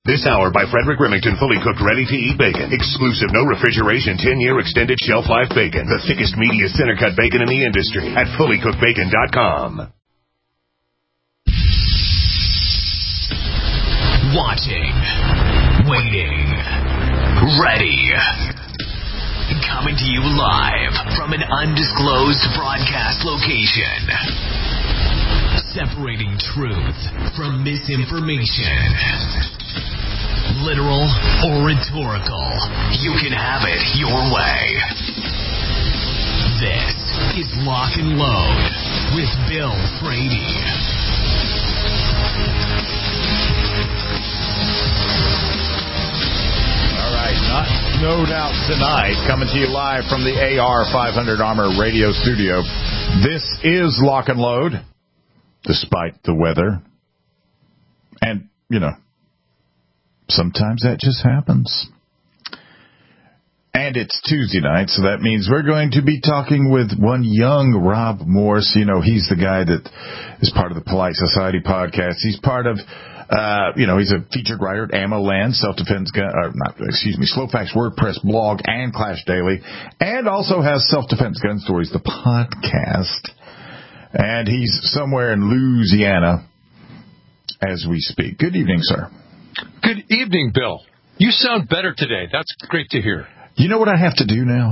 This hour by Frederick Remington, fully cooked, ready-to-eat bacon. Exclusive, no refrigeration, 10-year extended shelf life bacon. The thickest, meatiest center-cut bacon in the industry at fullycookedbacon.com. Watching, waiting, ready. Coming to you live from an undisclosed broadcast location. Separating truth from misinformation. Literal or rhetorical, you can have it your way. This is Lock and Load with Bill Frady. All right, not snowed out tonight. Coming to you live from the AR-500 Armor Radio Studio. This is Lock and Load, despite the weather. And, you know, sometimes that just happens. And it's Tuesday night, so that means we're going to be talking with one young Rob Morse. You know, he's the guy that is part of the Polite Society podcast. He's part of, he's a featured writer at AmmoLand, Self-Defense Gun, Slowfax WordPress blog and Clash Daily, and also has Self-Defense Gun Stories, the podcast. And he's somewhere in Louisiana as we speak. Good evening, sir. Good evening, Bill. You sound better today. That's great to hear. You know what I have to do now?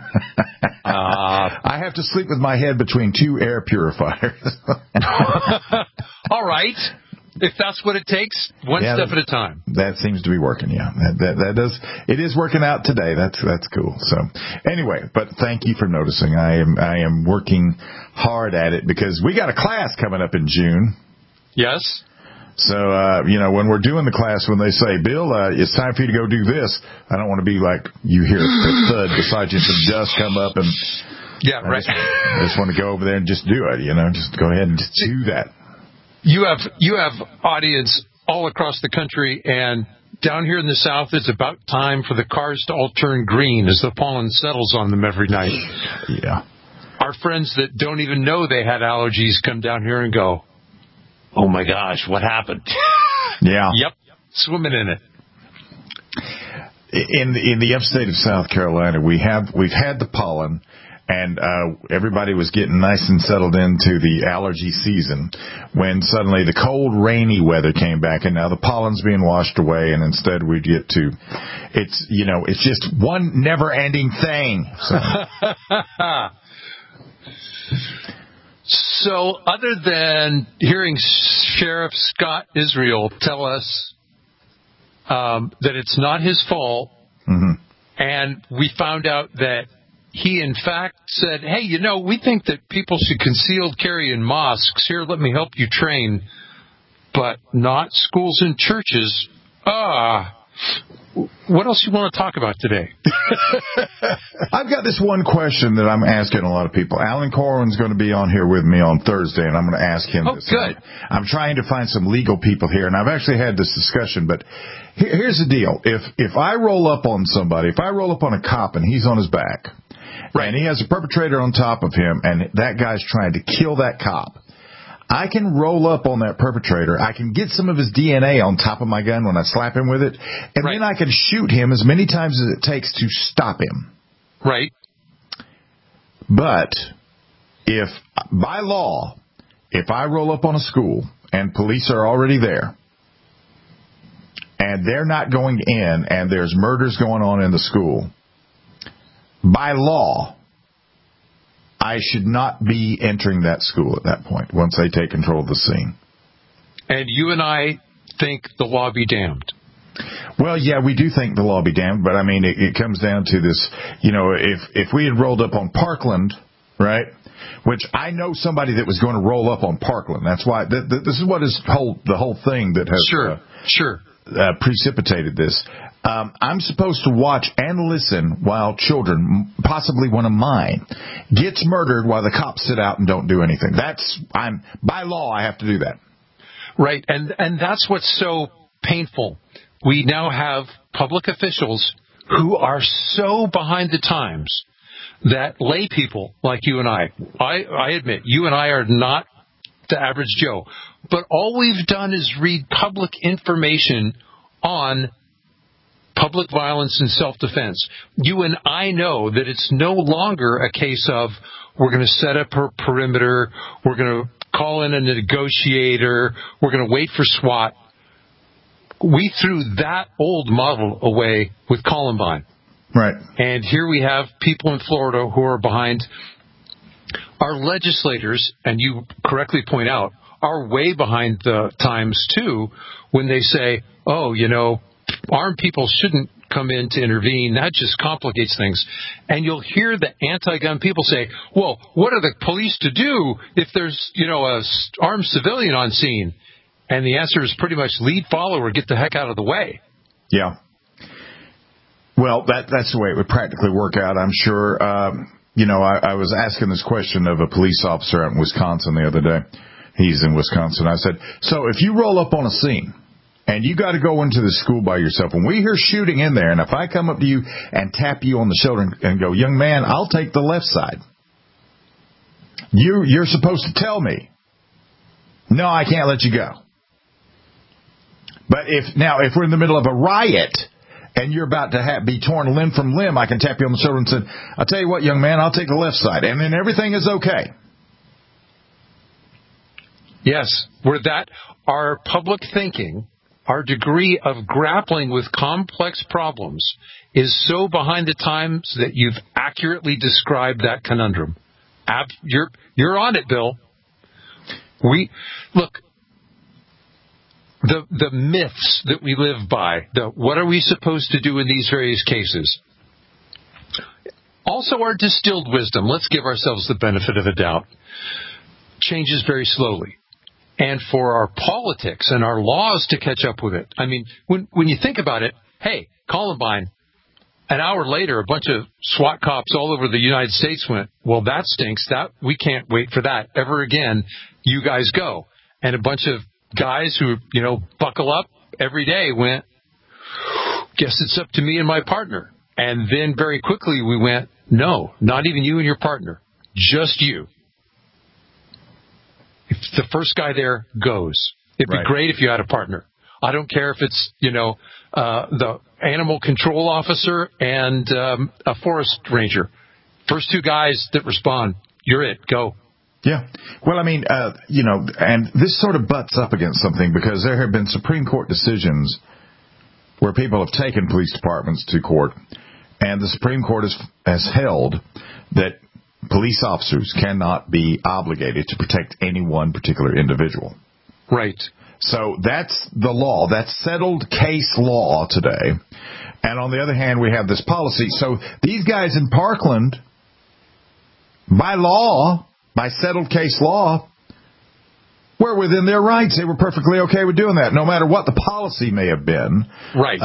I have to sleep with my head between two air purifiers. All right. If that's what it takes, one step at a time. That seems to be working, yeah. That does. It is working out today. That's cool. So anyway, but thank you for noticing. I am working hard at it because we got a class coming up in June. Yes. So, when we're doing the class, when they say, Bill, it's time for you to go do this, I don't want to be like, you hear a thud beside you, some dust come up, and yeah, right. I just want to go over there and just do it, just go ahead and just do that. You have audience all across the country, and down here in the South, it's about time for the cars to all turn green as the pollen settles on them every night. Yeah. Our friends that don't even know they had allergies come down here and go, oh my gosh, what happened? Yeah. Yep. Swimming in it. In the upstate of South Carolina, we've had the pollen, and everybody was getting nice and settled into the allergy season when suddenly the cold, rainy weather came back, and now the pollen's being washed away, and instead we get to it's just one never-ending thing. So other than hearing Sheriff Scott Israel tell us that it's not his fault, mm-hmm. and we found out that he, in fact, said, hey, we think that people should concealed carry in mosques. Here, let me help you train, but not schools and churches. What else you want to talk about today? I've got this one question that I'm asking a lot of people. Alan Corwin's going to be on here with me on Thursday, and I'm going to ask him this. Good. I'm trying to find some legal people here, and I've actually had this discussion, but here's the deal. If I roll up on somebody, if I roll up on a cop and he's on his back, right, and he has a perpetrator on top of him, and that guy's trying to kill that cop, I can roll up on that perpetrator. I can get some of his DNA on top of my gun when I slap him with it, and then I can shoot him as many times as it takes to stop him. Right. But if, by law, if I roll up on a school and police are already there, and they're not going in, and there's murders going on in the school, by law, I should not be entering that school at that point once they take control of the scene. And you and I think the law be damned. Well, yeah, we do think the law be damned, but I mean, it comes down to this, if we had rolled up on Parkland, right, which I know somebody that was going to roll up on Parkland. That's why, this is what is the whole thing that has precipitated this. I'm supposed to watch and listen while children, possibly one of mine, gets murdered while the cops sit out and don't do anything. By law, I have to do that. Right, and that's what's so painful. We now have public officials who are so behind the times that lay people like you and I admit, you and I are not the average Joe, but all we've done is read public information on public violence and self-defense. You and I know that it's no longer a case of we're going to set up a perimeter, we're going to call in a negotiator, we're going to wait for SWAT. We threw that old model away with Columbine. Right. And here we have people in Florida who are behind. Our legislators, and you correctly point out, are way behind the times, too, when they say, oh, armed people shouldn't come in to intervene. That just complicates things. And you'll hear the anti-gun people say, well, what are the police to do if there's, a armed civilian on scene? And the answer is pretty much lead, follow, or get the heck out of the way. Yeah. Well, that's the way it would practically work out, I'm sure. I was asking this question of a police officer out in Wisconsin the other day. He's in Wisconsin. I said, so if you roll up on a scene and you got to go into the school by yourself, and we hear shooting in there, and if I come up to you and tap you on the shoulder and go, young man, I'll take the left side, you're supposed to tell me, no, I can't let you go. But if we're in the middle of a riot and you're about to be torn limb from limb, I can tap you on the shoulder and say, I'll tell you what, young man, I'll take the left side. And then everything is okay. Yes, our public thinking, our degree of grappling with complex problems is so behind the times that you've accurately described that conundrum. You're on it, Bill. Look. The myths that we live by, what are we supposed to do in these various cases? Also our distilled wisdom, let's give ourselves the benefit of a doubt, changes very slowly. And for our politics and our laws to catch up with it. I mean, when you think about it, hey, Columbine, an hour later, a bunch of SWAT cops all over the United States went, well, that stinks. We can't wait for that ever again. You guys go. And a bunch of guys who, buckle up every day went, guess it's up to me and my partner. And then very quickly we went, no, not even you and your partner, just you. If the first guy there goes, it'd be great if you had a partner. I don't care if it's, the animal control officer and a forest ranger. First two guys that respond, you're it, go. Yeah. Well, I mean, and this sort of butts up against something because there have been Supreme Court decisions where people have taken police departments to court, and the Supreme Court has held that police officers cannot be obligated to protect any one particular individual. Right. So that's the law. That's settled case law today. And on the other hand, we have this policy. So these guys in Parkland, by law, by settled case law, were within their rights. They were perfectly okay with doing that, no matter what the policy may have been. Right.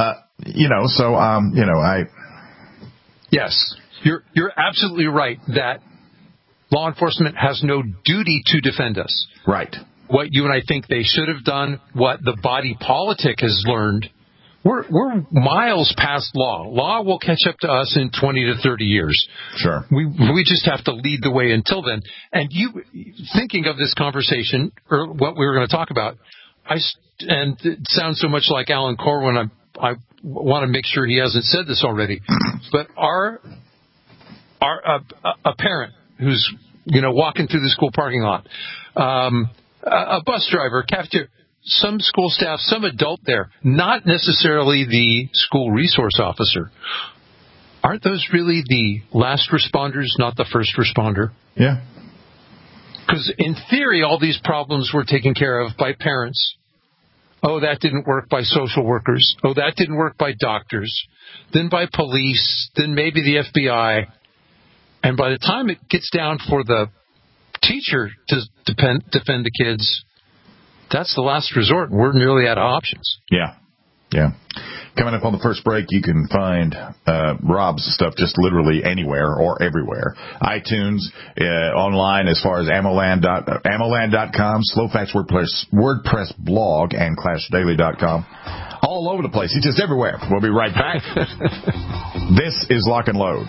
Yes, you're absolutely right that law enforcement has no duty to defend us. Right. What you and I think they should have done, what the body politic has learned, we're miles past law. Law will catch up to us in 20 to 30 years. Sure. We just have to lead the way until then. And you, thinking of this conversation, or what we were going to talk about, and it sounds so much like Alan Corwin, I want to make sure he hasn't said this already, but a parent who's, walking through the school parking lot, a bus driver, cafeteria, some school staff, some adult there, not necessarily the school resource officer. Aren't those really the last responders, not the first responder? Yeah. Because in theory, all these problems were taken care of by parents. Oh, that didn't work by social workers. Oh, that didn't work by doctors. Then by police. Then maybe the FBI. And by the time it gets down for the teacher to defend the kids, that's the last resort. We're nearly out of options. Yeah. Yeah. Coming up on the first break, you can find Rob's stuff just literally anywhere or everywhere. iTunes, online as far as Amoland.com, Slowfax WordPress blog, and ClashDaily.com. All over the place. He's just everywhere. We'll be right back. This is Lock and Load.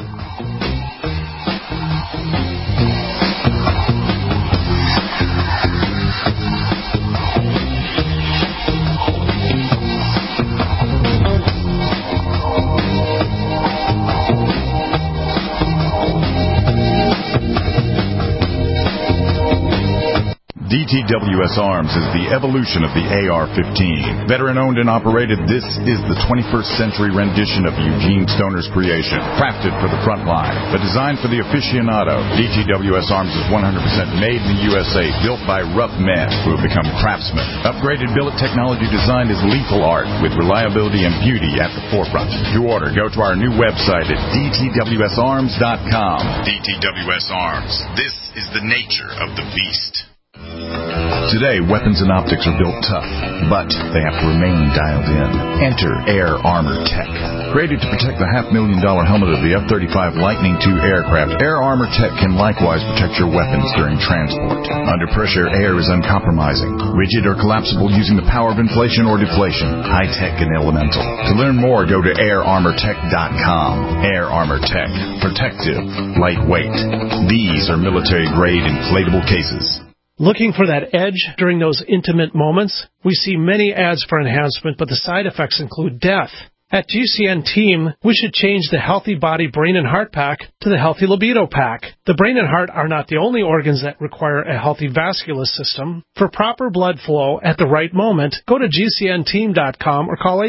DTWS Arms is the evolution of the AR-15. Veteran-owned and operated, this is the 21st century rendition of Eugene Stoner's creation. Crafted for the front line, but designed for the aficionado. DTWS Arms is 100% made in the USA, built by rough men who have become craftsmen. Upgraded billet technology designed as lethal art with reliability and beauty at the forefront. To order, go to our new website at dtwsarms.com. DTWS Arms. This is the nature of the beast. Today, weapons and optics are built tough, but they have to remain dialed in. Enter Air Armor Tech. Created to protect the $500,000 helmet of the F-35 Lightning II aircraft, Air Armor Tech can likewise protect your weapons during transport. Under pressure, air is uncompromising, rigid or collapsible using the power of inflation or deflation, high-tech and elemental. To learn more, go to airarmortech.com. Air Armor Tech. Protective. Lightweight. These are military-grade inflatable cases. Looking for that edge during those intimate moments? We see many ads for enhancement, but the side effects include death. At GCN Team, we should change the Healthy Body, Brain, and Heart Pack to the Healthy Libido Pack. The brain and heart are not the only organs that require a healthy vascular system. For proper blood flow at the right moment, go to GCNteam.com or call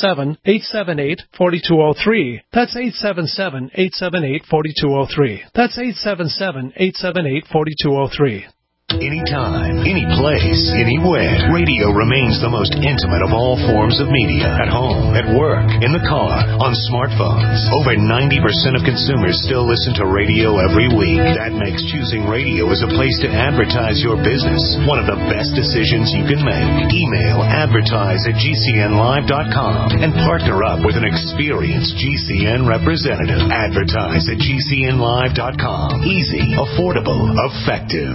877-878-4203. That's 877-878-4203. That's 877-878-4203. Anytime, any place, anywhere, radio remains the most intimate of all forms of media. At home, at work, in the car, on smartphones. Over 90% of consumers still listen to radio every week. That makes choosing radio as a place to advertise your business one of the best decisions you can make. Email advertise@gcnlive.com and partner up with an experienced GCN representative. Advertise at gcnlive.com. Easy, affordable, effective.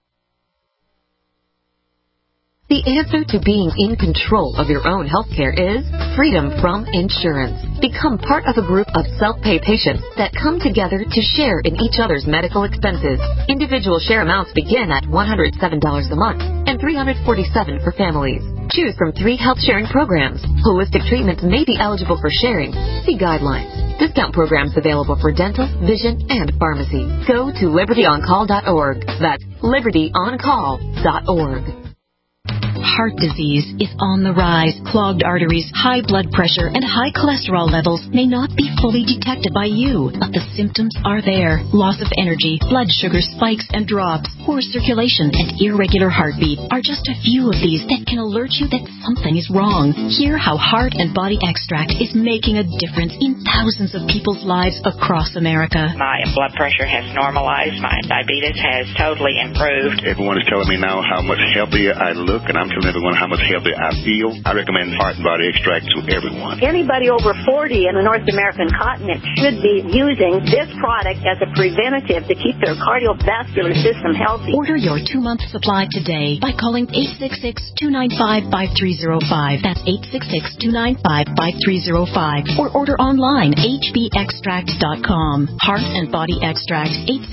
The answer to being in control of your own healthcare is freedom from insurance. Become part of a group of self-pay patients that come together to share in each other's medical expenses. Individual share amounts begin at $107 a month and $347 for families. Choose from 3 health sharing programs. Holistic treatments may be eligible for sharing. See guidelines. Discount programs available for dental, vision, and pharmacy. Go to libertyoncall.org. That's libertyoncall.org. Heart disease is on the rise. Clogged arteries, high blood pressure, and high cholesterol levels may not be fully detected by you, but the symptoms are there. Loss of energy, blood sugar spikes and drops, poor circulation, and irregular heartbeat are just a few of these that can alert you that something is wrong. Hear how Heart and Body Extract is making a difference in thousands of people's lives across America. My blood pressure has normalized. My diabetes has totally improved. Everyone is telling me now how much healthier I look, and I'm telling everyone how much healthier I feel. I recommend Heart and Body Extract to everyone. Anybody over 40 in the North American continent should be using this product as a preventative to keep their cardiovascular system healthy. Order your 2-month supply today by calling 866-295-5305. That's 866-295-5305. Or order online, hbextract.com. Heart and Body Extract,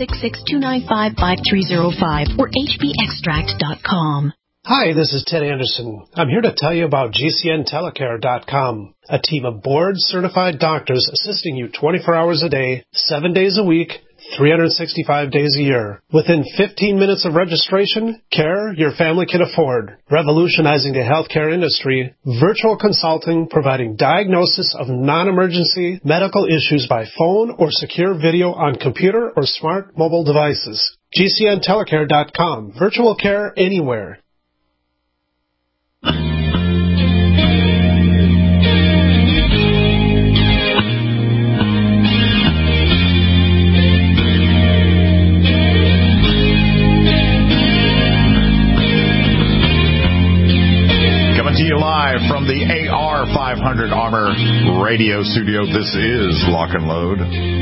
866-295-5305 or hbextract.com. Hi, this is Ted Anderson. I'm here to tell you about GCNtelecare.com, a team of board-certified doctors assisting you 24 hours a day, 7 days a week, 365 days a year. Within 15 minutes of registration, care your family can afford. Revolutionizing the healthcare industry, virtual consulting providing diagnosis of non-emergency medical issues by phone or secure video on computer or smart mobile devices. GCNtelecare.com. Virtual care anywhere. Coming to you live from the AR-500 Armor radio studio, this is Lock and Load.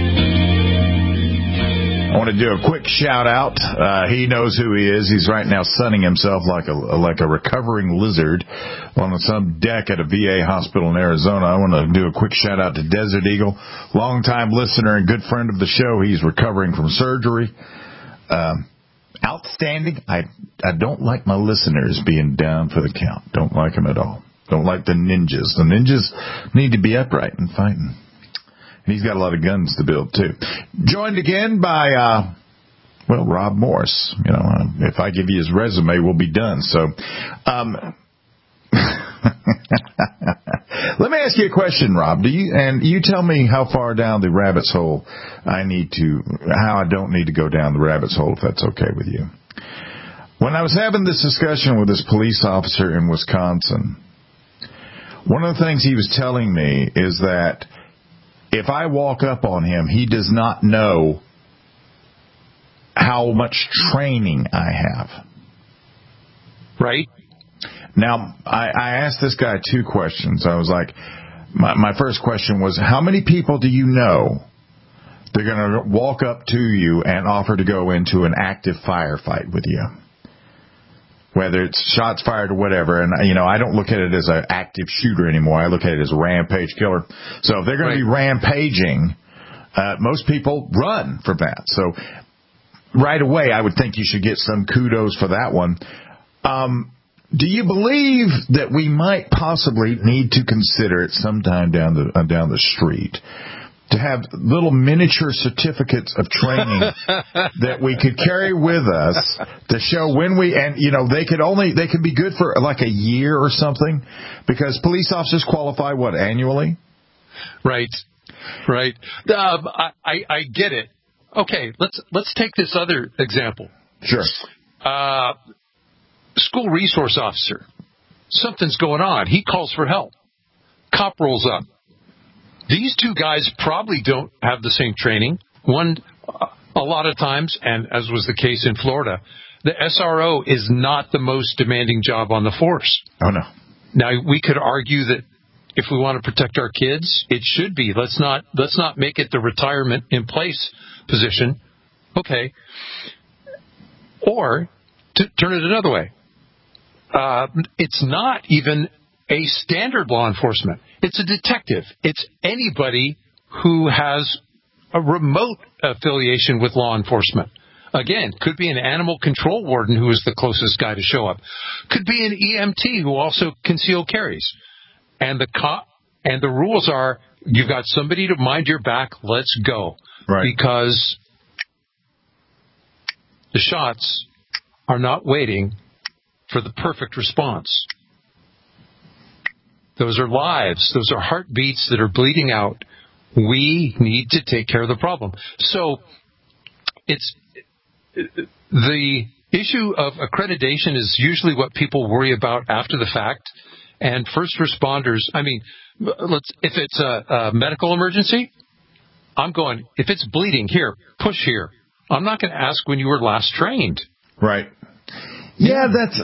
I want to do a quick shout out. He knows who he is. He's right now sunning himself like a recovering lizard on some deck at a VA hospital in Arizona. I want to do a quick shout out to Desert Eagle, longtime listener and good friend of the show. He's recovering from surgery. Outstanding. I don't like my listeners being down for the count. Don't like them at all. Don't like the ninjas. The ninjas need to be upright and fighting. And he's got a lot of guns to build, too. Joined again by Well, Rob Morse, if I give you his resume, we'll be done. So, let me ask you a question, Rob. You tell me how far down the rabbit's hole how I don't need to go down the rabbit's hole, if that's okay with you. When I was having this discussion with this police officer in Wisconsin, one of the things he was telling me is that if I walk up on him, he does not know how much training I have. Right. Now, I asked this guy 2 questions. I was like, my first question was, how many people do you know they're going to walk up to you and offer to go into an active firefight with you? Whether it's shots fired or whatever. And, I don't look at it as an active shooter anymore. I look at it as a rampage killer. So if they're going to be rampaging, most people run from that. So right away, I would think you should get some kudos for that one. Do you believe that we might possibly need to consider it sometime down the street to have little miniature certificates of training that we could carry with us to show when they could be good for like a year or something, because police officers qualify annually? Right. I get it. Okay, let's take this other example. Sure. School resource officer. Something's going on. He calls for help. Cop rolls up. These 2 guys probably don't have the same training. One, a lot of times, and as was the case in Florida, the SRO is not the most demanding job on the force. Oh, no. Now, we could argue that if we want to protect our kids, it should be. Let's not make it the retirement in place position. Okay. Or, to turn it another way, it's not even a standard law enforcement. It's a detective. It's anybody who has a remote affiliation with law enforcement. Again, could be an animal control warden who is the closest guy to show up. Could be an EMT who also concealed carries. And the cop, and the rules are, you've got somebody to mind your back, let's go. Right. Because the shots are not waiting for the perfect response. Those are lives. Those are heartbeats that are bleeding out. We need to take care of the problem. So it's the issue of accreditation is usually what people worry about after the fact. And first responders, if it's a medical emergency, I'm going, if it's bleeding, here, push here. I'm not going to ask when you were last trained. Right. Yeah, that's...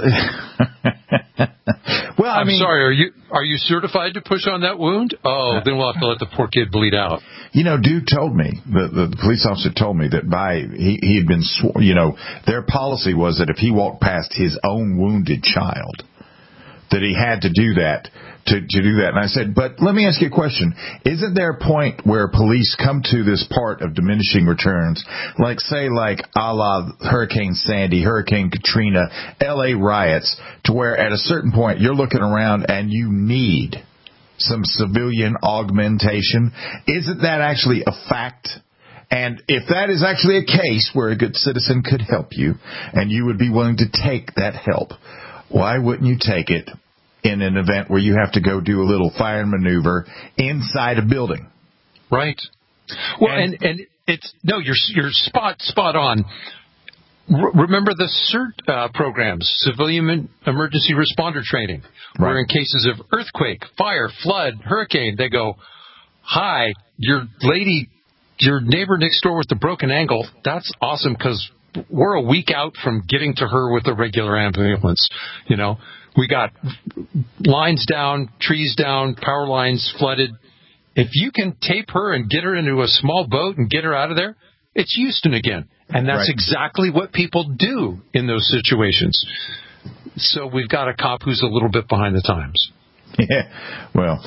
Well, I'm sorry, are you certified to push on that wound? Oh, then we'll have to let the poor kid bleed out. Dude told me, the police officer told me that he had been, their policy was that if he walked past his own wounded child, that he had to do that, to do that. And I said, but let me ask you a question. Isn't there a point where police come to this part of diminishing returns, like a la Hurricane Sandy, Hurricane Katrina, LA riots, to where at a certain point you're looking around and you need some civilian augmentation? Isn't that actually a fact? And if that is actually a case where a good citizen could help you and you would be willing to take that help, why wouldn't you take it in an event where you have to go do a little fire maneuver inside a building? Right. Well, and it's you're spot on. Remember the CERT programs, Civilian Emergency Responder Training, where in cases of earthquake, fire, flood, hurricane, they go, "Hi, your neighbor next door with the broken ankle. That's awesome because we're a week out from getting to her with a regular ambulance. We got lines down, trees down, power lines flooded. If you can tape her and get her into a small boat and get her out of there, it's Houston again." And that's exactly what people do in those situations. So we've got a cop who's a little bit behind the times. Yeah, well,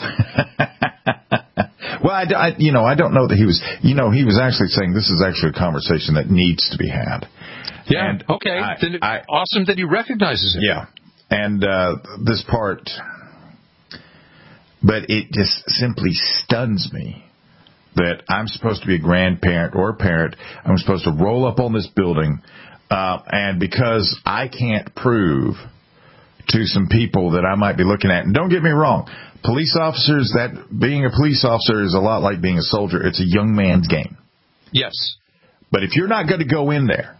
I don't know that he was, he was actually saying this is actually a conversation that needs to be had. Yeah, and okay. Awesome that he recognizes it. Yeah, and this part, but it just simply stuns me that I'm supposed to be a grandparent or a parent. I'm supposed to roll up on this building, and because I can't prove to some people that I might be looking at, and don't get me wrong, police officers, that being a police officer is a lot like being a soldier. It's a young man's game. Yes. But if you're not going to go in there,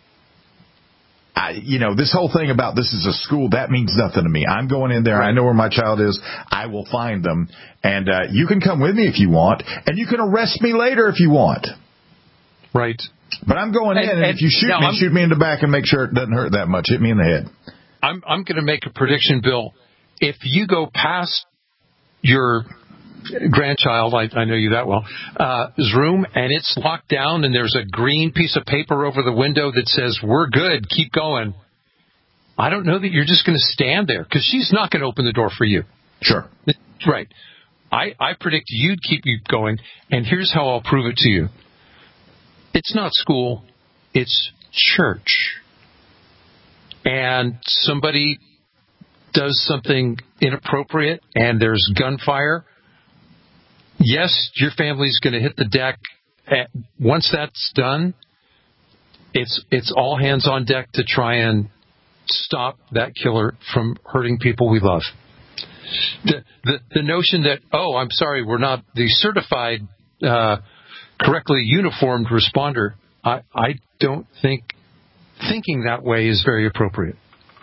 this whole thing about this is a school, that means nothing to me. I'm going in there. Right. I know where my child is. I will find them. And you can come with me if you want. And you can arrest me later if you want. Right. But I'm going in, and if you shoot me in the back and make sure it doesn't hurt that much. Hit me in the head. I'm going to make a prediction, Bill. If you go past your grandchild, I know you that well, his room, and it's locked down, and there's a green piece of paper over the window that says, "We're good, keep going," I don't know that you're just going to stand there, because she's not going to open the door for you. Sure. Right. I predict you'd keep you going, and here's how I'll prove it to you. It's not school, it's church. And somebody does something inappropriate, and there's gunfire. Yes, your family's going to hit the deck. Once that's done, it's all hands on deck to try and stop that killer from hurting people we love. The notion that, I'm sorry, we're not the certified, correctly uniformed responder, I don't think thinking that way is very appropriate.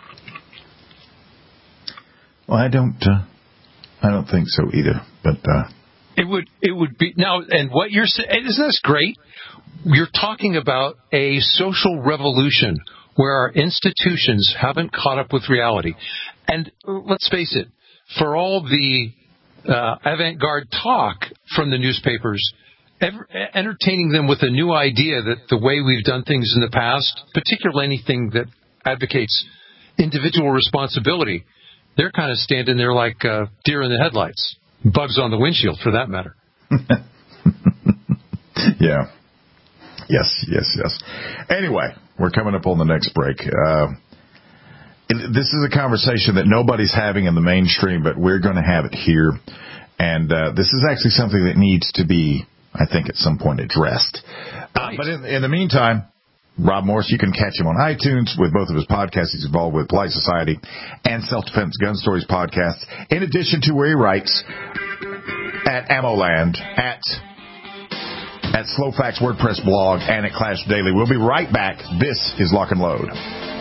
Well, I don't think so either, but It would be now, and what you're saying, isn't this great? You're talking about a social revolution where our institutions haven't caught up with reality. And let's face it, for all the avant-garde talk from the newspapers, entertaining them with a new idea that the way we've done things in the past, particularly anything that advocates individual responsibility, they're kind of standing there like deer in the headlights. Bugs on the windshield, for that matter. Yeah. Yes. Anyway, we're coming up on the next break. This is a conversation that nobody's having in the mainstream, but we're going to have it here. And this is actually something that needs to be, I think, at some point addressed. Nice. But in the meantime, Rob Morse, you can catch him on iTunes with both of his podcasts. He's involved with Polite Society and Self-Defense Gun Stories podcasts, in addition to where he writes at AmmoLand, at Slowfax WordPress blog, and at Clash Daily. We'll be right back. This is Lock and Load.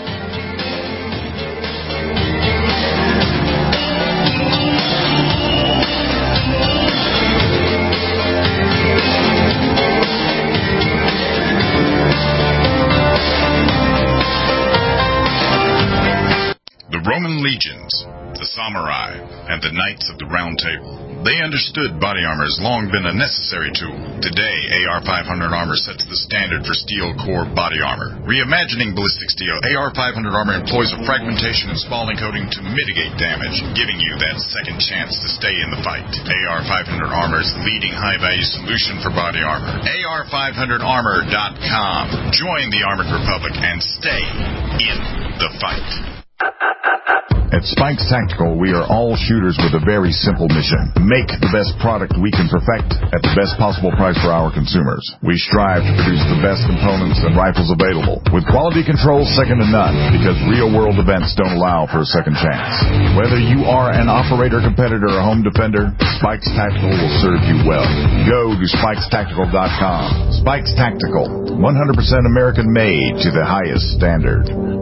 The Roman legions, the samurai, and the knights of the Round Table. They understood body armor has long been a necessary tool. Today, AR-500 armor sets the standard for steel core body armor. Reimagining ballistic steel, AR-500 armor employs a fragmentation and spalling coating to mitigate damage, giving you that second chance to stay in the fight. AR-500 armor is the leading high-value solution for body armor. AR500armor.com. Join the Armored Republic and stay in the fight. At Spikes Tactical, we are all shooters with a very simple mission. Make the best product we can perfect at the best possible price for our consumers. We strive to produce the best components and rifles available, with quality control second to none, because real-world events don't allow for a second chance. Whether you are an operator, competitor, or home defender, Spikes Tactical will serve you well. Go to SpikesTactical.com. Spikes Tactical, 100% American-made to the highest standard.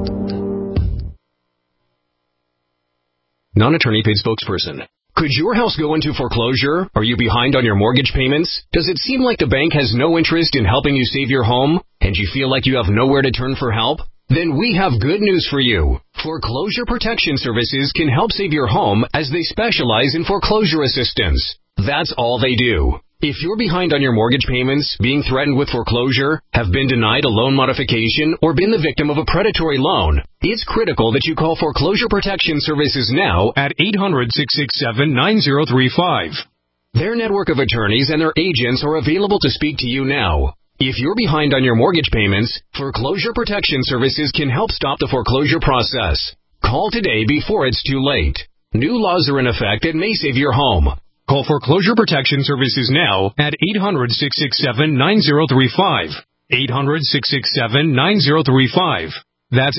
Non-attorney paid spokesperson. Could your house go into foreclosure? Are you behind on your mortgage payments? Does it seem like the bank has no interest in helping you save your home? And you feel like you have nowhere to turn for help? Then we have good news for you. Foreclosure Protection Services can help save your home as they specialize in foreclosure assistance. That's all they do. If you're behind on your mortgage payments, being threatened with foreclosure, have been denied a loan modification, or been the victim of a predatory loan, it's critical that you call Foreclosure Protection Services now at 800-667-9035. Their network of attorneys and their agents are available to speak to you now. If you're behind on your mortgage payments, Foreclosure Protection Services can help stop the foreclosure process. Call today before it's too late. New laws are in effect that may save your home. Call Foreclosure Protection Services now at 800-667-9035. 800-667-9035. That's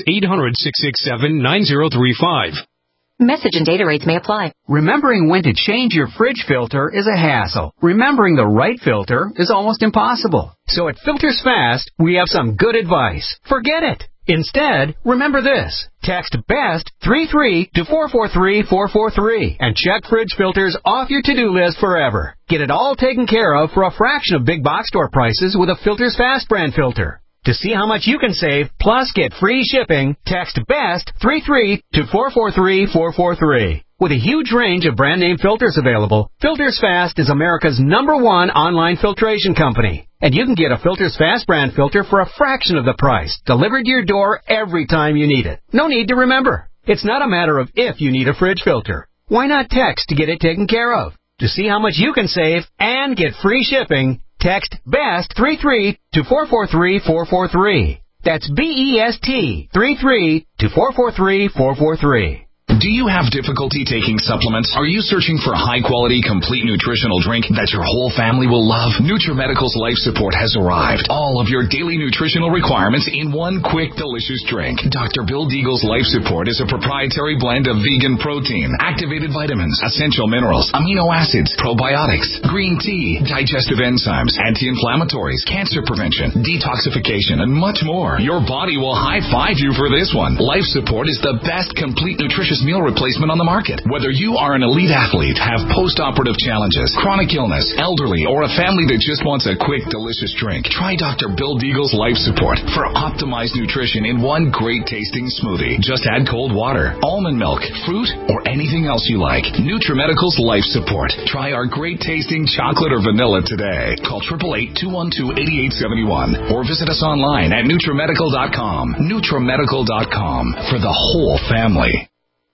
800-667-9035. Message and data rates may apply. Remembering when to change your fridge filter is a hassle. Remembering the right filter is almost impossible. So at Filters Fast, we have some good advice. Forget it. Instead, remember this. Text BEST 33 to 443-443 and check fridge filters off your to-do list forever. Get it all taken care of for a fraction of big box store prices with a Filters Fast brand filter. To see how much you can save, plus get free shipping, text BEST 33 to 443-443. With a huge range of brand name filters available, Filters Fast is America's #1 online filtration company. And you can get a Filters Fast brand filter for a fraction of the price, delivered to your door every time you need it. No need to remember. It's not a matter of if you need a fridge filter. Why not text to get it taken care of? To see how much you can save and get free shipping, text BEST 33 to 443-443. That's BEST 33 to 443-443. Do you have difficulty taking supplements? Are you searching for a high-quality, complete nutritional drink that your whole family will love? NutriMedical's Life Support has arrived. All of your daily nutritional requirements in one quick, delicious drink. Dr. Bill Deagle's Life Support is a proprietary blend of vegan protein, activated vitamins, essential minerals, amino acids, probiotics, green tea, digestive enzymes, anti-inflammatories, cancer prevention, detoxification, and much more. Your body will high-five you for this one. Life Support is the best complete nutritious meal replacement on the market. Whether you are an elite athlete, have post-operative challenges, chronic illness, elderly, or a family that just wants a quick, delicious drink, try Dr. Bill Deagle's Life Support for optimized nutrition in one great-tasting smoothie. Just add cold water, almond milk, fruit, or anything else you like. NutriMedical's Life Support. Try our great-tasting chocolate or vanilla today. Call 888-212-8871 or visit us online at NutriMedical.com. NutriMedical.com for the whole family.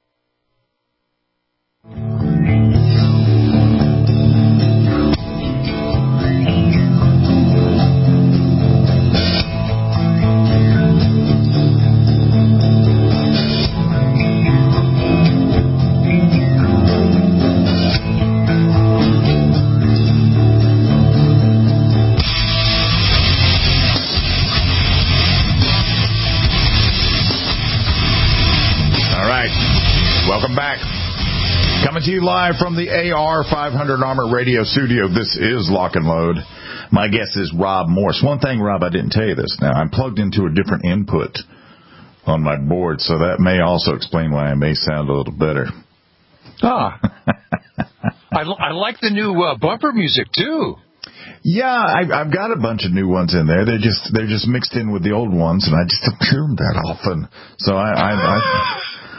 Welcome back. Coming to you live from the AR500 Armor Radio Studio. This is Lock and Load. My guest is Rob Morse. One thing, Rob, I didn't tell you this. Now, I'm plugged into a different input on my board, so that may also explain why I may sound a little better. I like the new bumper music, too. Yeah, I've got a bunch of new ones in there. They're just mixed in with the old ones, and I just don't hear them that often. So I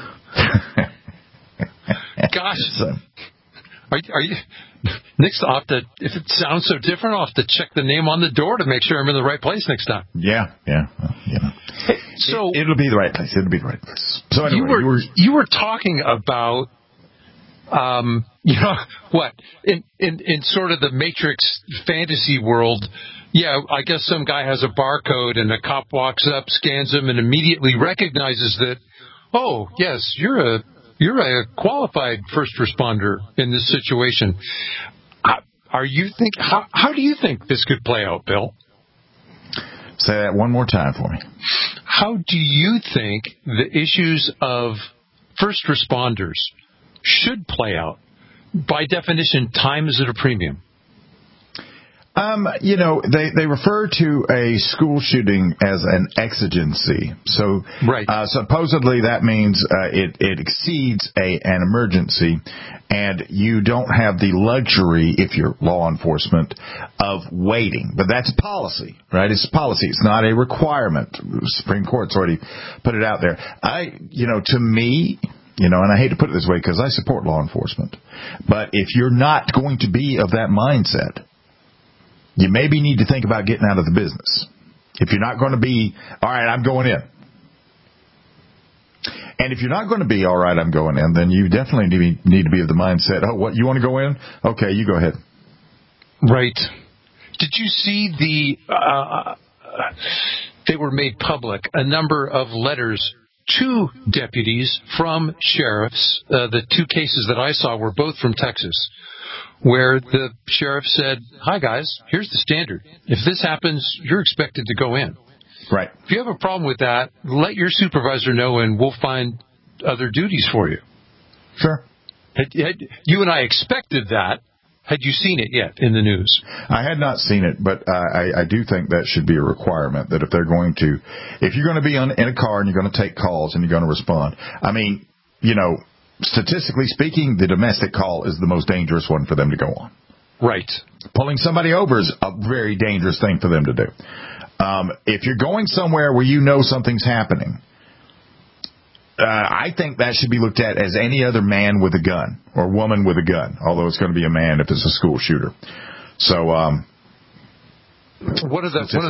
Gosh, are you next? I'll have to, if it sounds so different, I'll have to check the name on the door to make sure I'm in the right place next time. Yeah. Well, Hey, so it'll be the right place. It'll be the right place. So anyway, you were talking about, what in sort of the Matrix fantasy world. Yeah, I guess some guy has a barcode and a cop walks up, scans him, and immediately recognizes that. Oh, yes, you're a qualified first responder in this situation. How do you think this could play out, Bill? Say that one more time for me. How do you think the issues of first responders should play out? By definition, time is at a premium. They refer to a school shooting as an exigency. So, right. Supposedly that means it exceeds an emergency, and you don't have the luxury, if you're law enforcement, of waiting. But that's policy, right? It's policy. It's not a requirement. The Supreme Court's already put it out there. To me, and I hate to put it this way because I support law enforcement, but if you're not going to be of that mindset, you maybe need to think about getting out of the business. If you're not going to be, all right, I'm going in. And if you're not going to be, all right, I'm going in, then you definitely need to be of the mindset, oh, what, you want to go in? Okay, you go ahead. Right. Did you see they were made public, a number of letters to deputies from sheriffs. The two cases that I saw were both from Texas, where the sheriff said, "Hi guys, here's the standard. If this happens, you're expected to go in. Right. If you have a problem with that, let your supervisor know, and we'll find other duties for you." Sure. You and I expected that. Had you seen it yet in the news? I had not seen it, but I do think that should be a requirement, that if you're going to be in a car and you're going to take calls and you're going to respond. I mean, statistically speaking, the domestic call is the most dangerous one for them to go on. Right. Pulling somebody over is a very dangerous thing for them to do. If you're going somewhere where you know something's happening, I think that should be looked at as any other man with a gun or woman with a gun, although it's going to be a man if it's a school shooter. So, I think one of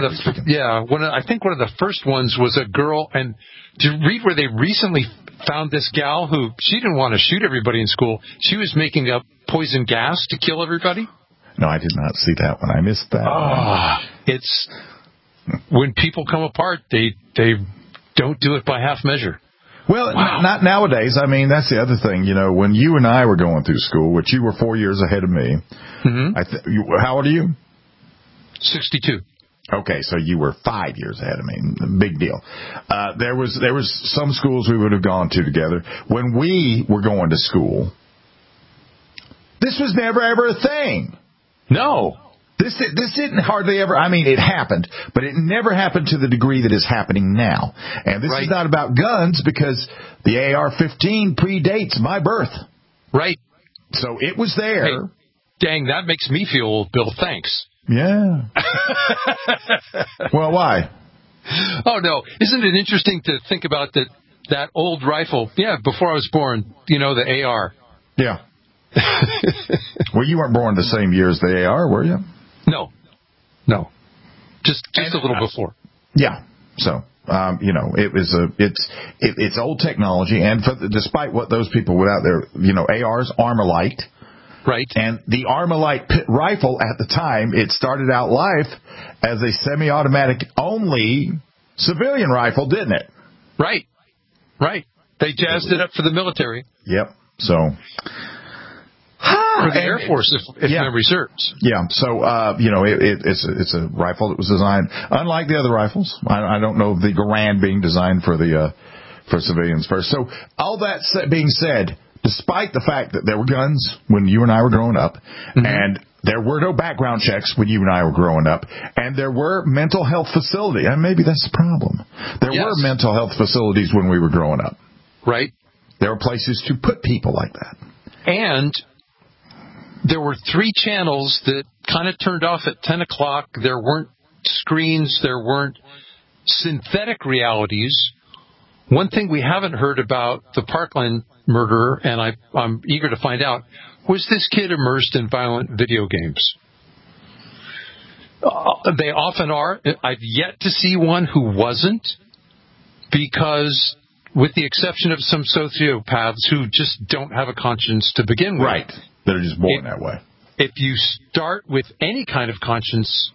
the first ones was a girl, and to read where they recently found this gal who, she didn't want to shoot everybody in school. She was making up poison gas to kill everybody. No, I did not see that one. I missed that. It's when people come apart, they don't do it by half measure. Well, not nowadays. I mean, that's the other thing. When you and I were going through school, which you were 4 years ahead of me. Mm-hmm. How old are you? 62. Okay, so you were 5 years ahead of me. Big deal. There was some schools we would have gone to together. When we were going to school, this was never ever a thing. No. This didn't hardly ever, it happened, but it never happened to the degree that is happening now. And this is not about guns, because the AR-15 predates my birth. Right. So it was there. Hey, dang, that makes me feel old, Bill. Thanks. Yeah. Well, why? Oh, no. Isn't it interesting to think about that old rifle? Yeah, before I was born, the AR. Yeah. Well, you weren't born the same year as the AR, were you? No. Just a little before. Yeah. So, it's old technology, and despite what those people were out there, AR's Armalite. Right. And the Armalite rifle at the time, it started out life as a semi-automatic only civilian rifle, didn't it? Right. They jazzed it up for the military. Yep. So. For the Air Force, if memory serves. Yeah, so, it's a rifle that was designed, unlike the other rifles. I don't know of the Garand being designed for civilians first. So, all that being said, despite the fact that there were guns when you and I were growing up, mm-hmm. and there were no background checks when you and I were growing up, and there were mental health facilities, and maybe that's the problem. There were mental health facilities when we were growing up. Right. There were places to put people like that. And there were 3 channels that kind of turned off at 10 o'clock. There weren't screens. There weren't synthetic realities. One thing we haven't heard about the Parkland murderer, and I'm eager to find out, was this kid immersed in violent video games? They often are. I've yet to see one who wasn't, because with the exception of some sociopaths who just don't have a conscience to begin with. Right. They're just born that way. If you start with any kind of conscience,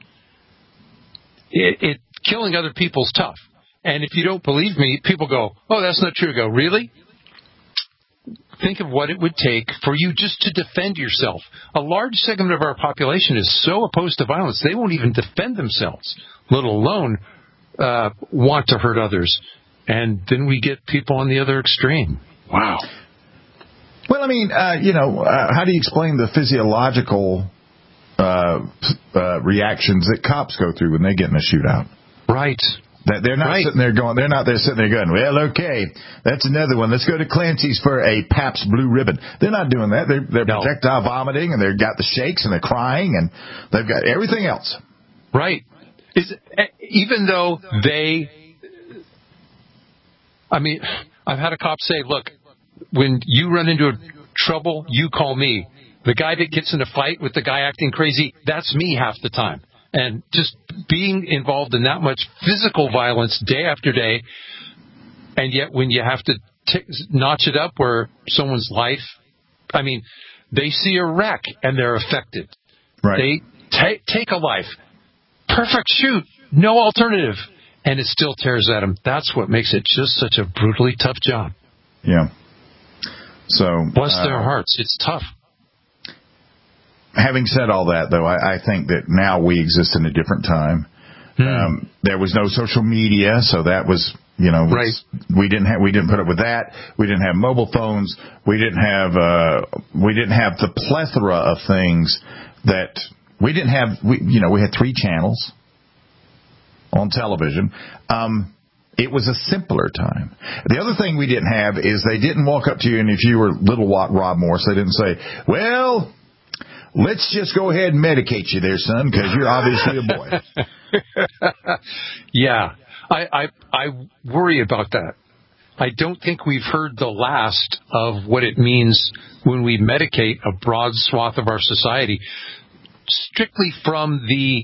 killing other people's tough. And if you don't believe me, people go, "Oh, that's not true." I go, "Really?" Think of what it would take for you just to defend yourself. A large segment of our population is so opposed to violence, they won't even defend themselves, let alone want to hurt others. And then we get people on the other extreme. Wow. Well, how do you explain the physiological reactions that cops go through when they get in a shootout? Right. That they're not sitting there going, "Well, okay, that's another one. Let's go to Clancy's for a Pabst Blue Ribbon." They're not doing that. They're projectile vomiting, and they've got the shakes, and they're crying, and they've got everything else. Right. Even though I've had a cop say, "Look, when you run into trouble, you call me. The guy that gets in a fight with the guy acting crazy, that's me half the time." And just being involved in that much physical violence day after day, and yet when you have to notch it up where someone's life, they see a wreck and they're affected. Right. They take a life. Perfect shoot. No alternative. And it still tears at them. That's what makes it just such a brutally tough job. Yeah. So bless their hearts. It's tough. having said all that, though, I think that now we exist in a different time. There was no social media, so that was, right. We didn't put up with that. We didn't have mobile phones. We didn't have the plethora of things that we didn't have. We had 3 channels on television. It was a simpler time. The other thing we didn't have is they didn't walk up to you, and if you were little Rob Morris, they didn't say, well, let's just go ahead and medicate you there, son, because you're obviously a boy. Yeah, I worry about that. I don't think we've heard the last of what it means when we medicate a broad swath of our society, strictly from the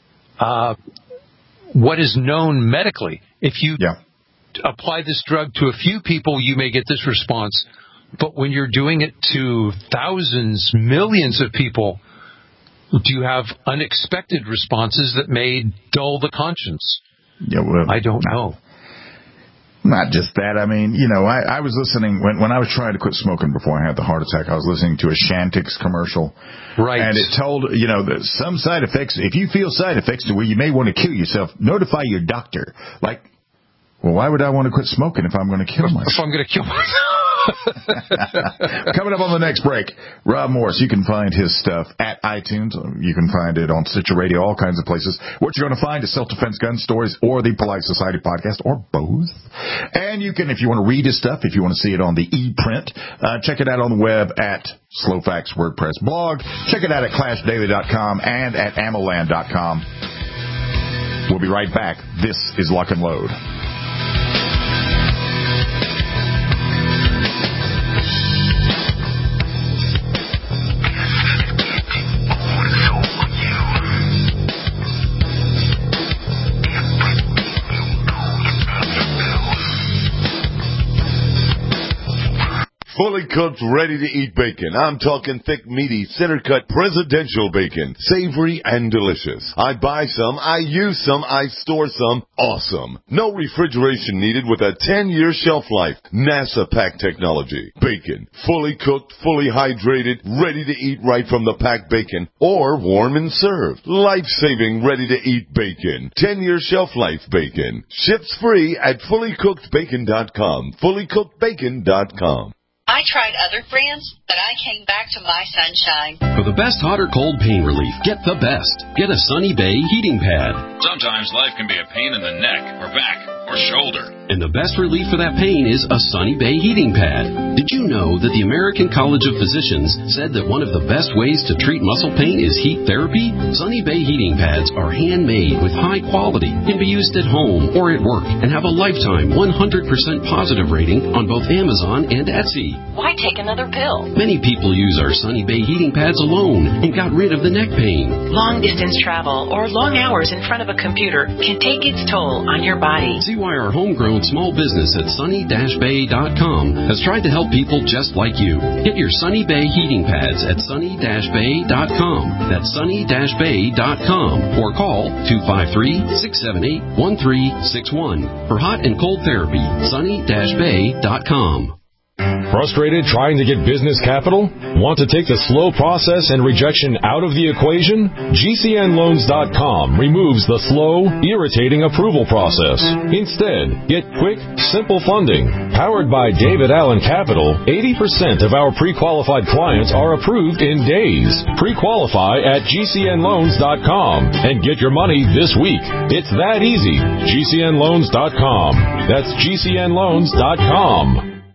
what is known medically. If you apply this drug to a few people, you may get this response. But when you're doing it to thousands, millions of people, do you have unexpected responses that may dull the conscience? Yeah, well, I don't know. Not just that. I mean, I was listening when I was trying to quit smoking before I had the heart attack. I was listening to a Shantix commercial. Right. And it told, that some side effects, if you feel side effects to where you may want to kill yourself, notify your doctor. Like, well, why would I want to quit smoking if I'm going to kill myself? If I'm going to kill myself. Coming up on the next break, Rob Morris. You can find his stuff at iTunes. You can find it on Stitcher Radio, all kinds of places. What you're going to find is Self-Defense Gun Stories or the Polite Society Podcast, or both. And you can, if you want to read his stuff, if you want to see it on the e-print, check it out on the web at Slowfax WordPress blog. Check it out at ClashDaily.com and at AmmoLand.com. We'll be right back. This is Lock and Load. Fully cooked, ready-to-eat bacon. I'm talking thick, meaty, center-cut, presidential bacon. Savory and delicious. I buy some, I use some, I store some. Awesome. No refrigeration needed with a 10-year shelf life. NASA pack technology. Bacon. Fully cooked, fully hydrated, ready to eat right from the packed bacon. Or warm and served. Life-saving, ready-to-eat bacon. 10-year shelf life bacon. Ships free at fullycookedbacon.com. Fullycookedbacon.com. I tried other brands, but I came back to My Sunshine. For the best hot or cold pain relief, get the best. Get a Sunny Bay heating pad. Sometimes life can be a pain in the neck or back or shoulder. And the best relief for that pain is a Sunny Bay heating pad. Did you know that the American College of Physicians said that one of the best ways to treat muscle pain is heat therapy? Sunny Bay heating pads are handmade with high quality, can be used at home or at work, and have a lifetime 100% positive rating on both Amazon and Etsy. Why take another pill? Many people use our Sunny Bay heating pads alone and got rid of the neck pain. Long distance travel or long hours in front of a computer can take its toll on your body. See why our homegrown small business at sunny-bay.com has tried to help people just like you. Get your Sunny Bay heating pads at sunny-bay.com. That's sunny-bay.com. Or call 253-678-1361 for hot and cold therapy. sunny-bay.com. Frustrated trying to get business capital? Want to take the slow process and rejection out of the equation? GCNLoans.com removes the slow, irritating approval process. Instead, get quick, simple funding. Powered by David Allen Capital, 80% of our pre-qualified clients are approved in days. Pre-qualify at GCNLoans.com and get your money this week. It's that easy. GCNLoans.com. That's GCNLoans.com.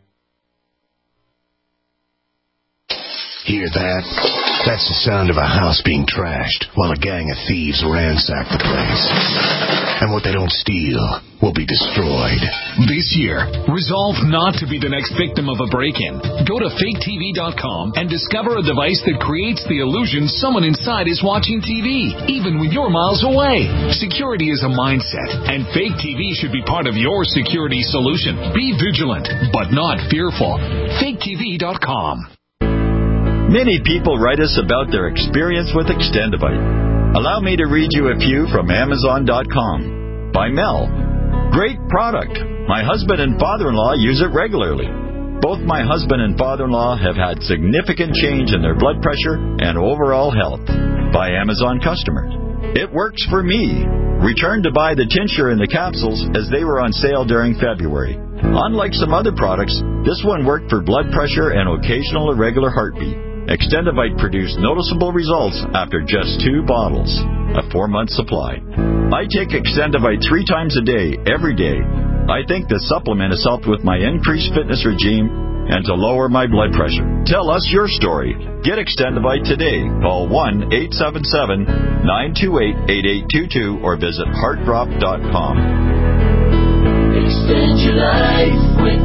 Hear that? That's the sound of a house being trashed while a gang of thieves ransack the place. And what they don't steal will be destroyed. This year, resolve not to be the next victim of a break-in. Go to faketv.com and discover a device that creates the illusion someone inside is watching TV, even when you're miles away. Security is a mindset, and Fake TV should be part of your security solution. Be vigilant, but not fearful. faketv.com. Many people write us about their experience with Extendivite. Allow me to read you a few from Amazon.com. By Mel. Great product. My husband and father-in-law use it regularly. Both my husband and father-in-law have had significant change in their blood pressure and overall health. By Amazon customers. It works for me. Returned to buy the tincture and the capsules as they were on sale during February. Unlike some other products, this one worked for blood pressure and occasional irregular heartbeat. Extendivite produced noticeable results after just 2 bottles, a 4-month supply. I take Extendivite 3 times a day, every day. I think the supplement has helped with my increased fitness regime and to lower my blood pressure. Tell us your story. Get Extendivite today. Call 1-877-928-8822 or visit heartdrop.com. Extend your life with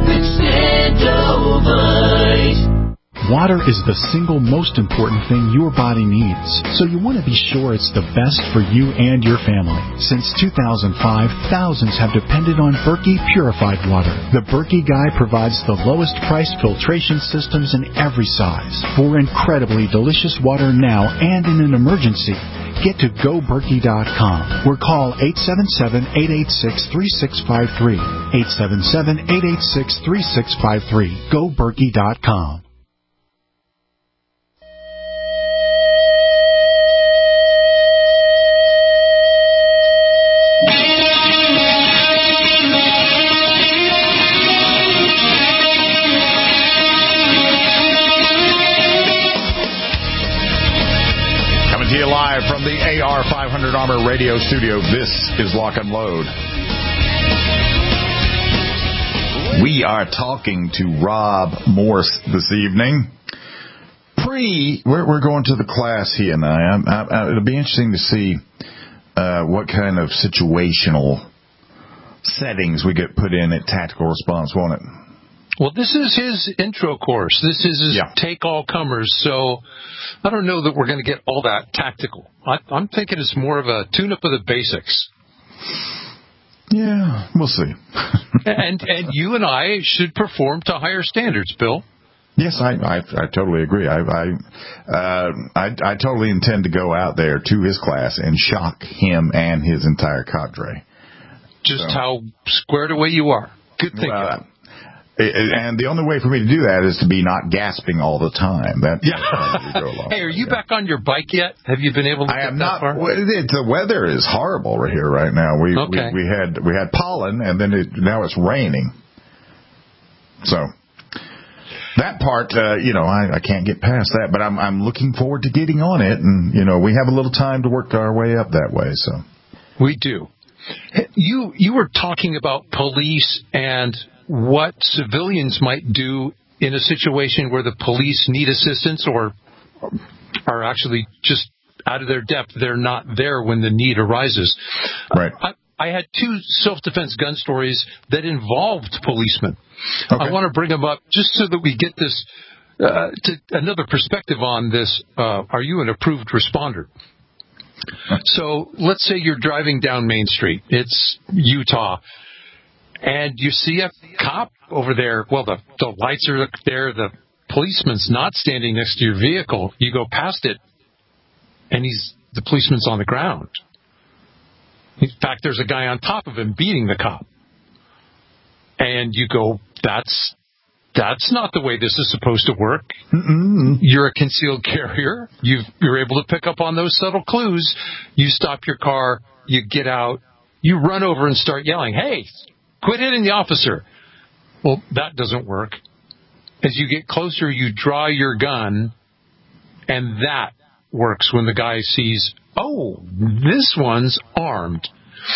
Extendivite. Water is the single most important thing your body needs, so you want to be sure it's the best for you and your family. Since 2005, thousands have depended on Berkey purified water. The Berkey Guy provides the lowest priced filtration systems in every size. For incredibly delicious water now and in an emergency, get to GoBerkey.com or call 877-886-3653. 877-886-3653. GoBerkey.com. From the AR500 Armor Radio Studio, this is Lock and Load. We are talking to Rob Morse this evening. We're going to the class, he and I. It'll be interesting to see what kind of situational settings we get put in at Tactical Response, won't it? Well, this is his intro course. This is his take all comers. So I don't know that we're going to get all that tactical. I'm thinking it's more of a tune-up of the basics. Yeah, we'll see. and you and I should perform to higher standards, Bill. Yes, I totally agree. I totally intend to go out there to his class and shock him and his entire cadre. Just how squared away you are. Good thinking. And the only way for me to do that is to be not gasping all the time. Hey, are you back on your bike yet? Have you been able to get that far? The weather is horrible right here right now. We had pollen, and then now it's raining. So that part, I can't get past that. But I'm looking forward to getting on it, and we have a little time to work our way up that way. So we do. You were talking about police and what civilians might do in a situation where the police need assistance or are actually just out of their depth. They're not there when the need arises. Right. I had 2 self-defense gun stories that involved policemen. Okay. I want to bring them up just so that we get this to another perspective on this. Are you an approved responder? So let's say you're driving down Main Street. It's Utah. And you see a cop over there. Well, the lights are there. The policeman's not standing next to your vehicle. You go past it, and the policeman's on the ground. In fact, there's a guy on top of him beating the cop. And you go, that's not the way this is supposed to work. Mm-mm. You're a concealed carrier. You're able to pick up on those subtle clues. You stop your car. You get out. You run over and start yelling, "Hey, quit hitting the officer." Well, that doesn't work. As you get closer, you draw your gun, and that works when the guy sees, oh, this one's armed.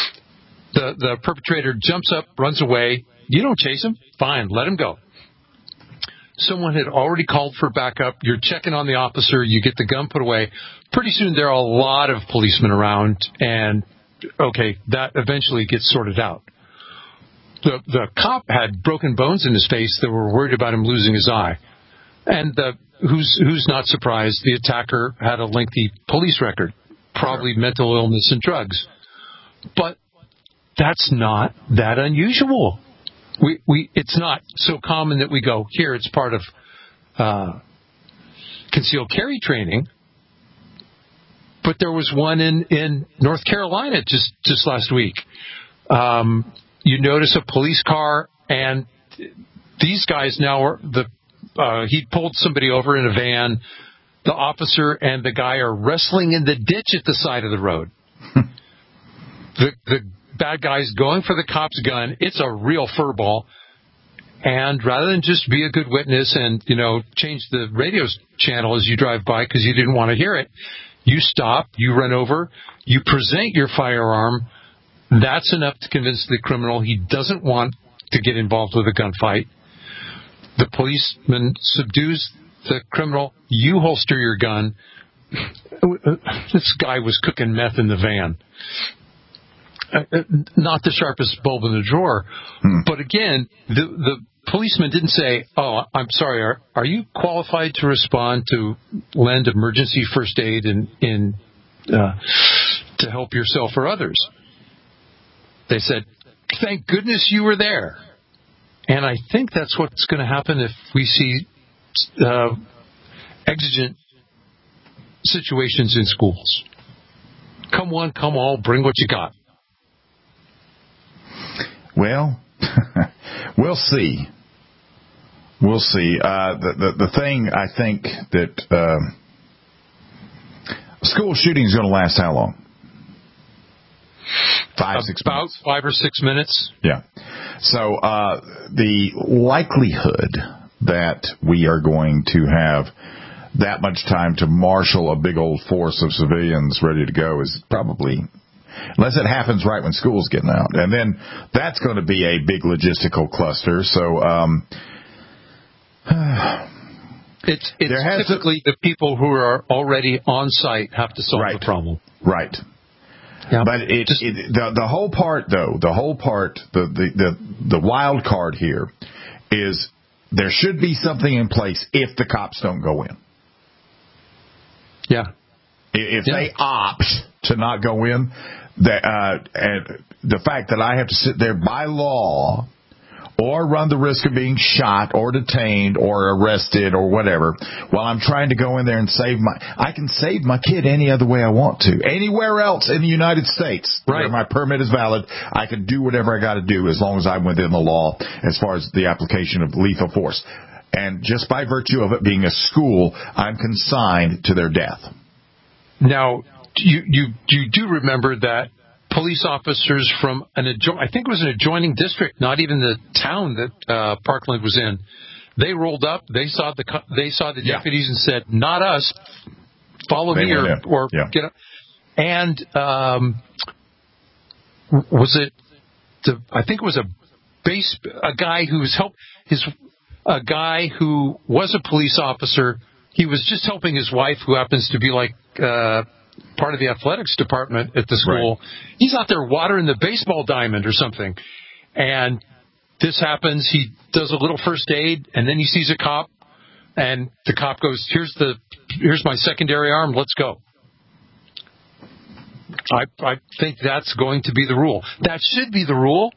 The perpetrator jumps up, runs away. You don't chase him. Fine, let him go. Someone had already called for backup. You're checking on the officer. You get the gun put away. Pretty soon there are a lot of policemen around, and, okay, that eventually gets sorted out. The cop had broken bones in his face that were worried about him losing his eye. And who's not surprised, the attacker had a lengthy police record, probably mental illness and drugs. But that's not that unusual. It's not so common that we go, here, it's part of concealed carry training. But there was one in North Carolina just last week. You notice a police car, and these guys now are he pulled somebody over in a van. The officer and the guy are wrestling in the ditch at the side of the road. The bad guy's going for the cop's gun. It's a real furball. And rather than just be a good witness and, change the radio channel as you drive by because you didn't want to hear it, you stop, you run over, you present your firearm. That's enough to convince the criminal he doesn't want to get involved with a gunfight. The policeman subdues the criminal. You holster your gun. This guy was cooking meth in the van. Not the sharpest bulb in the drawer. But again, the policeman didn't say, "Oh, I'm sorry, are you qualified to respond to lend emergency first aid in to help yourself or others?" They said, "Thank goodness you were there." And I think that's what's going to happen if we see exigent situations in schools. Come one, come all, bring what you got. Well, we'll see. We'll see. The thing I think that school shooting is going to last how long? 5, 6 minutes. About 5 or 6 minutes. Yeah. So the likelihood that we are going to have that much time to marshal a big old force of civilians ready to go is probably, unless it happens right when school's getting out. And then that's going to be a big logistical cluster. So it's typically the people who are already on site have to solve the problem. Right. Yeah. But the whole part, though, the wild card here is there should be something in place if the cops don't go in. Yeah. If they opt to not go in, and the fact that I have to sit there by law or run the risk of being shot or detained or arrested or whatever while I'm trying to go in there and I can save my kid any other way I want to. Anywhere else in the United States where my permit is valid, I can do whatever I got to do as long as I'm within the law as far as the application of lethal force. And just by virtue of it being a school, I'm consigned to their death. Now, you do remember that police officers from I think it was an adjoining district, not even the town that Parkland was in, they rolled up. They saw the deputies and said, "Not us. Follow me or get up." And was it? I think it was a guy who was a guy who was a police officer. He was just helping his wife, who happens to be like part of the athletics department at the school. Right. He's out there watering the baseball diamond or something. And this happens. He does a little first aid, and then he sees a cop, and the cop goes, here's my secondary arm. Let's go. I think that's going to be the rule. That should be the rule.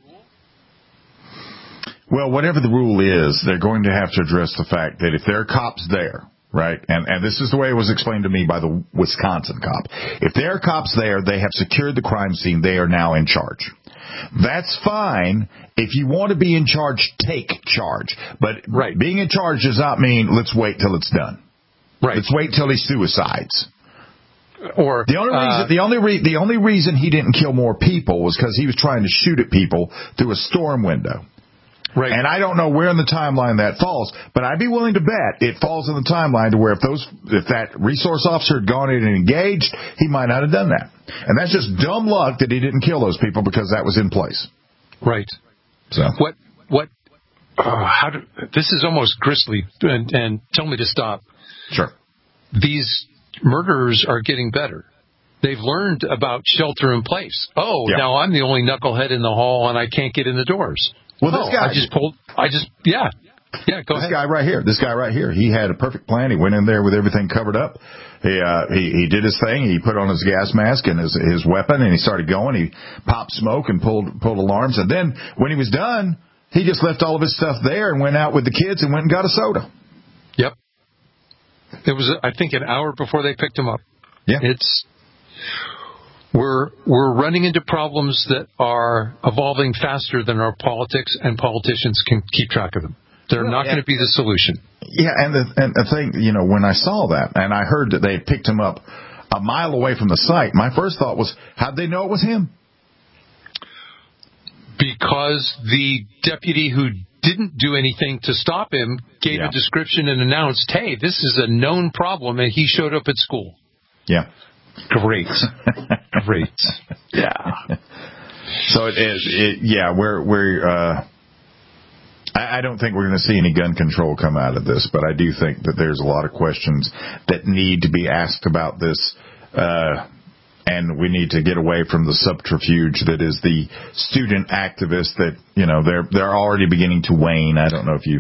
Well, whatever the rule is, they're going to have to address the fact that if there are cops there, right, and this is the way it was explained to me by the Wisconsin cop. If there are cops there, they have secured the crime scene. They are now in charge. That's fine. If you want to be in charge, take charge. But being in charge does not mean let's wait till it's done. Right. Let's wait till he suicides. Or the only reason he didn't kill more people was because he was trying to shoot at people through a storm window. Right. And I don't know where in the timeline that falls, but I'd be willing to bet it falls in the timeline to where if that resource officer had gone in and engaged, he might not have done that. And that's just dumb luck that he didn't kill those people because that was in place. Right. So this is almost grisly, and tell me to stop. Sure. These murderers are getting better. They've learned about shelter in place. Now I'm the only knucklehead in the hall and I can't get in the doors. Well, this guy go ahead. This guy right here, he had a perfect plan. He went in there with everything covered up. He did his thing. He put on his gas mask and his weapon, and he started going. He popped smoke and pulled alarms. And then when he was done, he just left all of his stuff there and went out with the kids and went and got a soda. Yep. It was, I think, an hour before they picked him up. Yeah. We're running into problems that are evolving faster than our politics and politicians can keep track of them. They're not going to be the solution. Yeah, and the thing, when I saw that, and I heard that they had picked him up a mile away from the site, my first thought was, how'd they know it was him? Because the deputy who didn't do anything to stop him gave a description and announced, hey, this is a known problem, and he showed up at school. Yeah. Great. Great. Yeah. So I don't think we're going to see any gun control come out of this, but I do think that there's a lot of questions that need to be asked about this, and we need to get away from the subterfuge that is the student activists that, they're already beginning to wane. I don't know if you...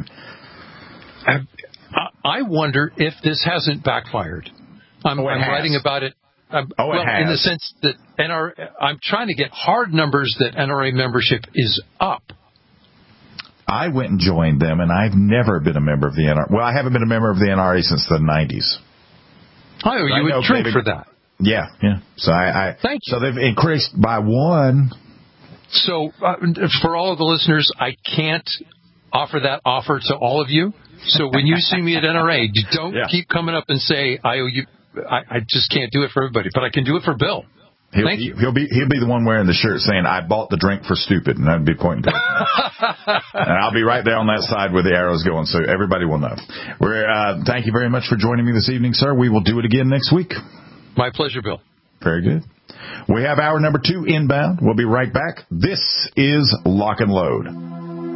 I wonder if this hasn't backfired. I'm writing about it. It has. In the sense that I'm trying to get hard numbers that NRA membership is up. I went and joined them, and I've never been a member of the NRA. Well, I haven't been a member of the NRA since the 90s. Oh, you would drink for that. Yeah. So Thank you. So they've increased by one. So for all of the listeners, I can't offer that offer to all of you. So when you see me at NRA, don't keep coming up and say, I owe you. I just can't do it for everybody, but I can do it for Bill. Thank you. He'll be the one wearing the shirt saying, I bought the drink for stupid, and that'd be pointing to it. And I'll be right there on that side where the arrow's going, so everybody will know. Thank you very much for joining me this evening, sir. We will do it again next week. My pleasure, Bill. Very good. We have hour number 2 inbound. We'll be right back. This is Lock and Load.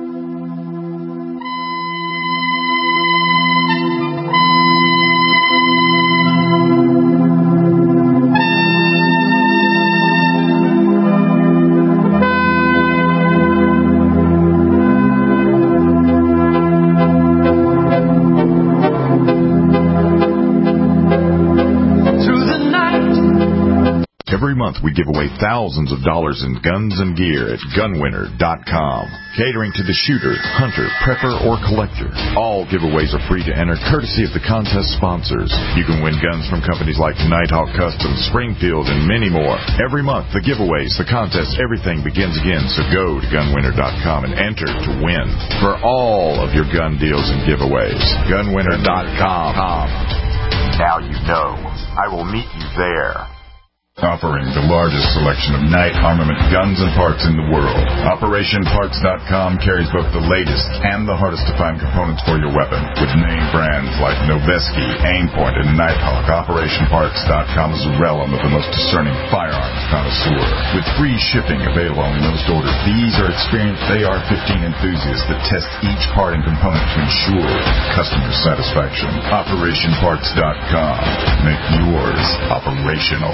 We give away thousands of dollars in guns and gear at gunwinner.com. Catering to the shooter, hunter, prepper, or collector. All giveaways are free to enter, courtesy of the contest sponsors. You can win guns from companies like Nighthawk Customs, Springfield, and many more. Every month, the giveaways, the contests, everything begins again. So go to gunwinner.com and enter to win for all of your gun deals and giveaways. Gunwinner.com. Now you know. I will meet you there. Offering the largest selection of night armament guns and parts in the world. OperationParts.com carries both the latest and the hardest to find components for your weapon. With name brands like Noveske, Aimpoint, and Nighthawk, OperationParts.com is a realm of the most discerning firearms connoisseur. With free shipping available on most orders, these are experienced AR-15 enthusiasts that test each part and component to ensure customer satisfaction. OperationParts.com. Make yours operational.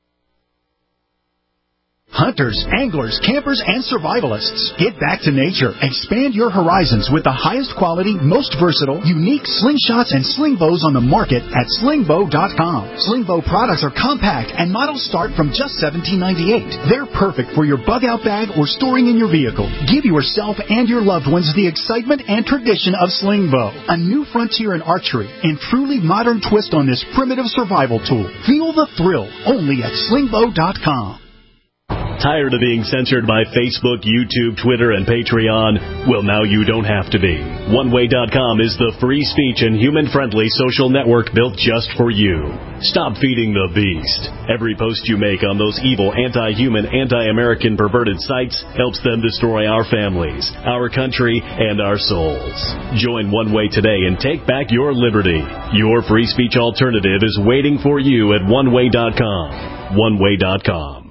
Hunters, anglers, campers, and survivalists. Get back to nature. Expand your horizons with the highest quality, most versatile, unique slingshots and sling bows on the market at slingbow.com. Slingbow products are compact and models start from just $17.98. They're perfect for your bug-out bag or storing in your vehicle. Give yourself and your loved ones the excitement and tradition of Slingbow, a new frontier in archery and truly modern twist on this primitive survival tool. Feel the thrill only at slingbow.com. Tired of being censored by Facebook, YouTube, Twitter, and Patreon? Well, now you don't have to be. OneWay.com is the free speech and human-friendly social network built just for you. Stop feeding the beast. Every post you make on those evil, anti-human, anti-American perverted sites helps them destroy our families, our country, and our souls. Join One Way today and take back your liberty. Your free speech alternative is waiting for you at OneWay.com. OneWay.com.